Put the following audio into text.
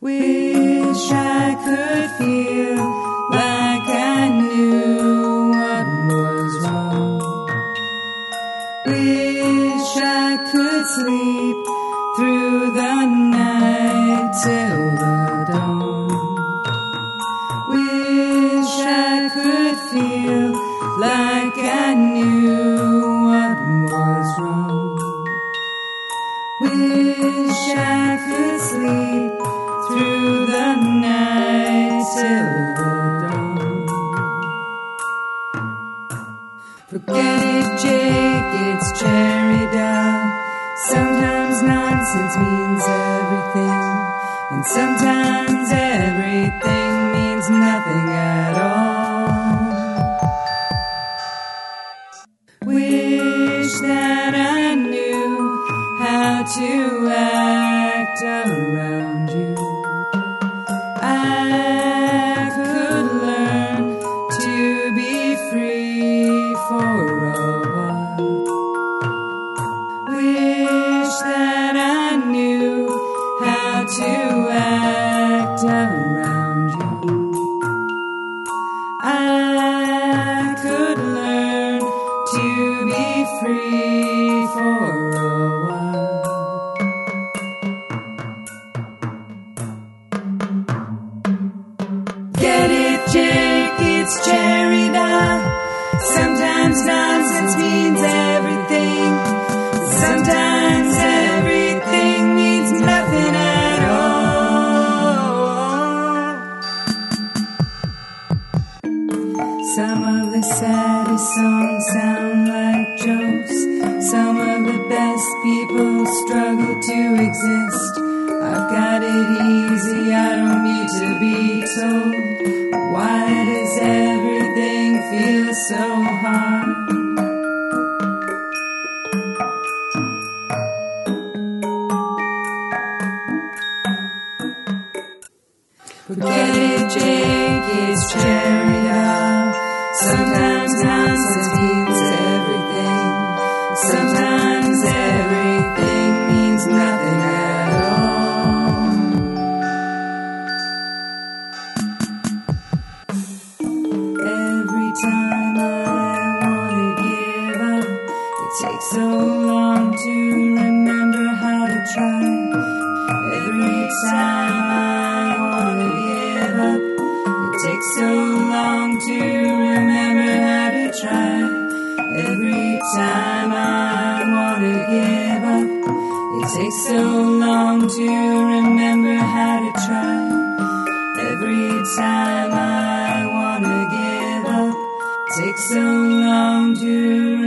Wish I could feel like I knew what was wrong. Wish I could sleep through the night till the dawn. Wish I could feel like I knew what was wrong. Wish I could sleep through the night till the dawn. Forget it, Jake, it's cherry down. Sometimes nonsense means everything, and sometimes everything means nothing at all. Wish that I knew how to act around you. I could learn to be free for a while. Wish that I knew how to act around you. I could learn to be free for a while. Get it, Jake, it's cherry now. Sometimes nonsense means everything. Sometimes everything means nothing at all. Some of the saddest songs sound like jokes. Some of the best people struggle to exist. I've got it easy, I don't need to be told. Why does everything feel so hard? Forget it, Jake, it's cherry out. Sometimes nonsense means everything. Sometimes everything means nothing at all. Every time I wanna give up, it takes so long to remember how to try. Every time I wanna give up, it takes so long to remember how to try. Every time I wanna give up, it takes so long to remember how to try. Every time I wanna give up, it takes so long to